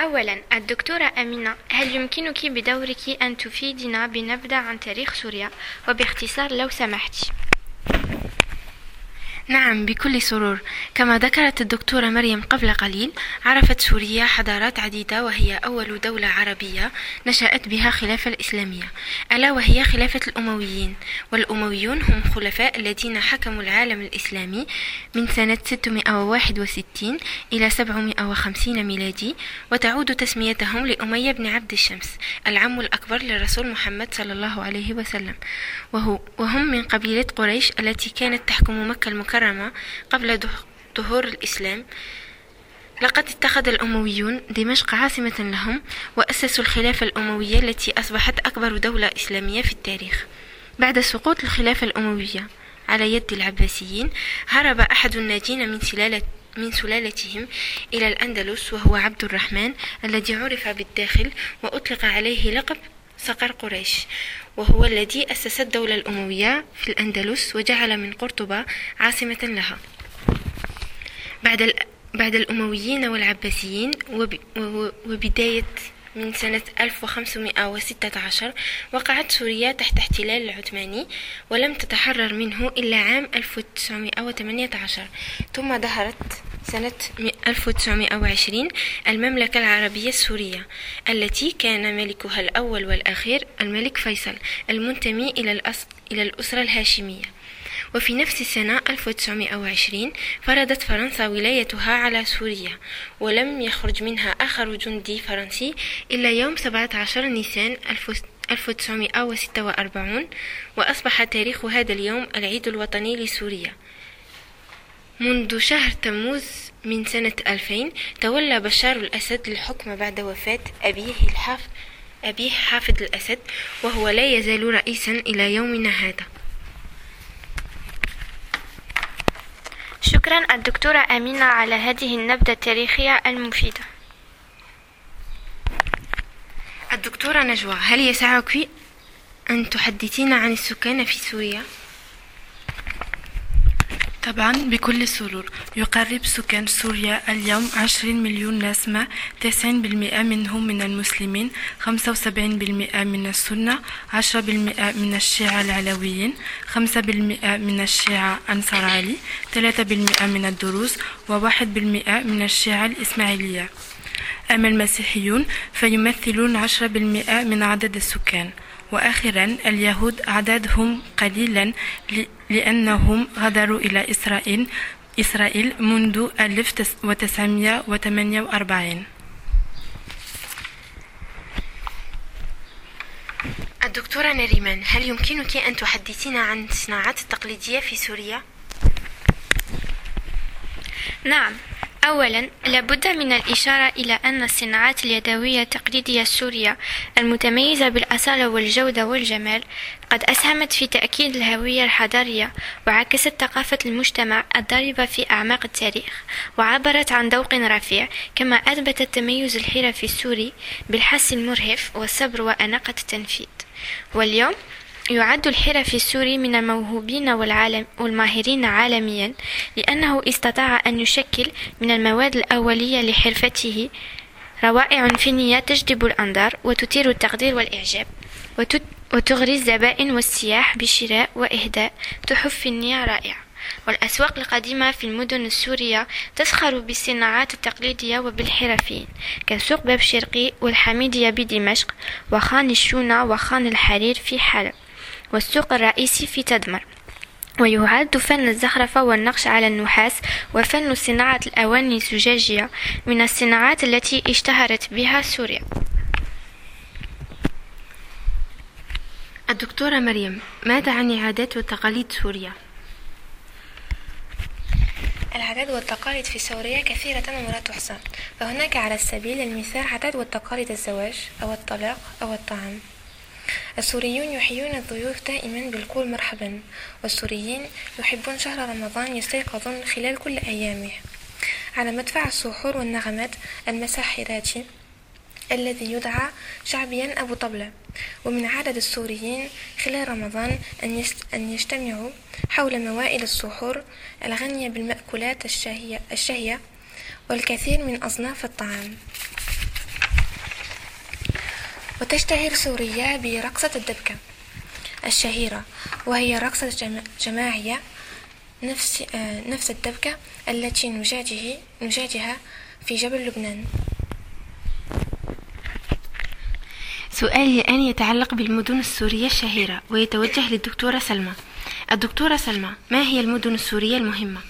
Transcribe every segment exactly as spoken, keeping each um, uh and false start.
أولاً الدكتورة أمينة، هل يمكنك بدورك أن تفيدنا بنبذة عن تاريخ سوريا وباختصار لو سمحت؟ نعم، بكل سرور. كما ذكرت الدكتورة مريم قبل قليل، عرفت سوريا حضارات عديدة، وهي أول دولة عربية نشأت بها خلافة الإسلامية، ألا وهي خلافة الأمويين. والأمويون هم خلفاء الذين حكموا العالم الإسلامي من سنة ستمائة وواحد وستين إلى سبعمائة وخمسين ميلادي، وتعود تسميتهم لأمية بن عبد الشمس العم الأكبر للرسول محمد صلى الله عليه وسلم، وهو وهم من قبيلة قريش التي كانت تحكم مكة المكرمة قبل ظهور الإسلام. لقد اتخذ الأمويون دمشق عاصمة لهم، وأسسوا الخلافة الأموية التي أصبحت أكبر دولة إسلامية في التاريخ. بعد سقوط الخلافة الأموية على يد العباسيين، هرب أحد الناجين من سلالة من سلالتهم إلى الأندلس، وهو عبد الرحمن الذي عرف بالداخل وأطلق عليه لقب صقر قريش، وهو الذي أسس الدولة الأموية في الأندلس وجعل من قرطبة عاصمة لها. بعد بعد الأمويين والعباسيين، وبداية من سنة ألف وخمسمائة وستة عشر، وقعت سوريا تحت احتلال العثماني، ولم تتحرر منه إلا عام ألف وتسعمائة وثمانية عشر. ثم ظهرت سنة ألف وتسعمائة وعشرين المملكة العربية السورية، التي كان ملكها الأول والأخير الملك فيصل، المنتمي إلى الأصل إلى الأسرة الهاشمية. وفي نفس السنة ألف وتسعمائة وعشرين فرضت فرنسا ولايتها على سوريا، ولم يخرج منها آخر جندي فرنسي إلا يوم سبعة عشر نيسان ألف وتسعمائة وستة وأربعين، وأصبح تاريخ هذا اليوم العيد الوطني لسوريا. منذ شهر تموز من سنة ألفين تولى بشار الأسد الحكم بعد وفاة أبيه الحاف أبيه حافظ الأسد، وهو لا يزال رئيسا إلى يومنا هذا. شكرا الدكتورة أمينة على هذه النبذة التاريخية المفيدة. الدكتورة نجوى، هل يسعك أن تحدثينا عن السكان في سوريا؟ طبعا، بكل سرور. يقرب سكان سوريا اليوم عشرين مليون نسمة، تسعين بالمئة منهم من المسلمين، خمسة وسبعين بالمئة من السنة، عشرة بالمئة من الشيعة العلويين، خمسة بالمئة من الشيعة أنصار علي، ثلاثة بالمئة من الدروز، وواحد بالمئة من الشيعة الإسماعيلية. أما المسيحيون فيمثلون عشرة بالمئة من عدد السكان. وآخرا، اليهود أعدادهم قليلا لأنهم غادروا إلى إسرائيل إسرائيل منذ ألف وتسعمائة وثمانية وأربعين. الدكتورة نريمان، هل يمكنك أن تحدثينا عن الصناعات التقليدية في سوريا؟ نعم، أولا لابد من الإشارة إلى أن الصناعات اليدوية التقليدية السورية المتميزة بالأصالة والجودة والجمال قد أسهمت في تأكيد الهوية الحضارية، وعكست ثقافة المجتمع الضاربة في أعماق التاريخ، وعبرت عن ذوق رفيع، كما أثبت التميز الحرفي السوري بالحس المرهف والصبر وأناقة التنفيذ. واليوم يعد الحرفي السوري من الموهوبين والعالم والماهرين عالميا، لأنه استطاع أن يشكل من المواد الأولية لحرفته روائع فنية تجذب الأنظار وتثير التقدير والإعجاب، وتغري الزبائن والسياح بشراء وإهداء تحف فنية رائعة. والأسواق القديمة في المدن السورية تسخر بالصناعات التقليدية وبالحرفيين، كسوق باب شرقي والحميدية بدمشق، وخان الشونة وخان الحرير في حلب، والسوق الرئيسي في تدمر. ويعد فن الزخرفة والنقش على النحاس وفن صناعة الأواني الزجاجية من الصناعات التي اشتهرت بها سوريا. الدكتورة مريم، ماذا عن عادات وتقاليد سوريا؟ العادات والتقاليد في سوريا كثيرة ولا تحصى، فهناك على سبيل المثال عادات وتقاليد الزواج أو الطلاق أو الطعام. السوريون يحيون الضيوف دائما بالقول مرحبا، والسوريين يحبون شهر رمضان يستيقظون خلال كل أيامه على مدفع السحور والنغمات المساحراتي الذي يدعى شعبيا أبو طبلة. ومن عادة السوريين خلال رمضان أن يجتمعوا حول موائد السحور الغنية بالمأكولات الشهية, الشهية والكثير من أصناف الطعام. وتشتهر سوريا برقصة الدبكة الشهيرة، وهي رقصة جماعية نفس نفس الدبكة التي نشاهده نشاهدها في جبل لبنان. سؤالي الآن يتعلق بالمدن السورية الشهيرة ويتوجه للدكتورة سلمى. الدكتورة سلمى، ما هي المدن السورية المهمة؟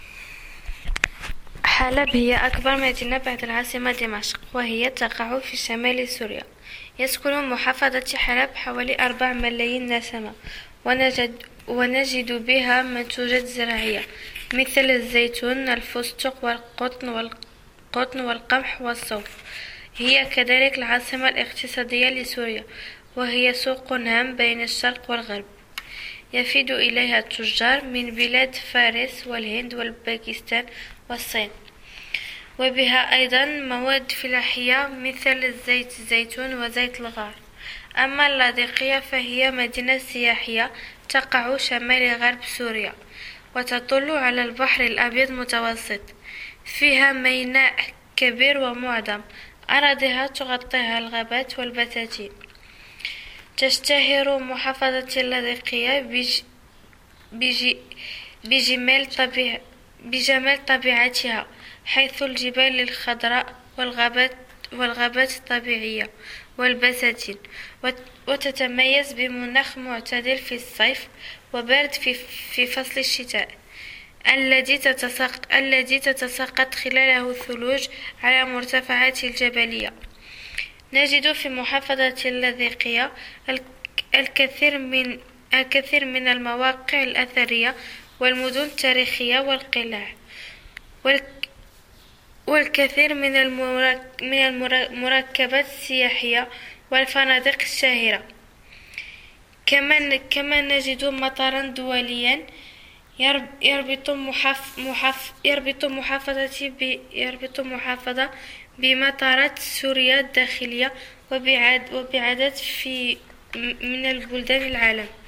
حلب هي أكبر مدينة بعد العاصمة دمشق، وهي تقع في شمال سوريا. يسكن محافظة حلب حوالي أربع ملايين نسمة، ونجد, ونجد بها منتوجات زراعية مثل الزيتون، الفستق، والقطن والقطن والقمح والصوف. هي كذلك العاصمة الاقتصادية لسوريا، وهي سوق هام بين الشرق والغرب، يفد إليها التجار من بلاد فارس والهند والباكستان والصين، وبها أيضا مواد فلاحية مثل الزيت الزيتون وزيت الغار. أما اللاذقية فهي مدينة سياحية تقع شمال غرب سوريا، وتطل على البحر الأبيض المتوسط. فيها ميناء كبير ومعظم، أراضيها تغطيها الغابات والبساتين. تشتهر محافظة اللاذقية بج... بج... بجمال طبيع... بجمال طبيعتها، حيث الجبال الخضراء والغابات والغابات الطبيعية والبساتين، وتتميز بمناخ معتدل في الصيف وبارد في في فصل الشتاء، الذي تتساقط الذي تتساقط خلاله الثلوج على مرتفعات الجبلية. نجد في محافظة اللاذقية الكثير من الكثير من المواقع الأثرية والمدن التاريخية والقلاع، والكثير من المركبات السياحية والفنادق الشاهرة. كما كما نجد مطارا دوليا يربط محف محف يربط محافظة ب يربط محافظة بمطارات سوريا الداخلية وبعدد في من البلدان العالم.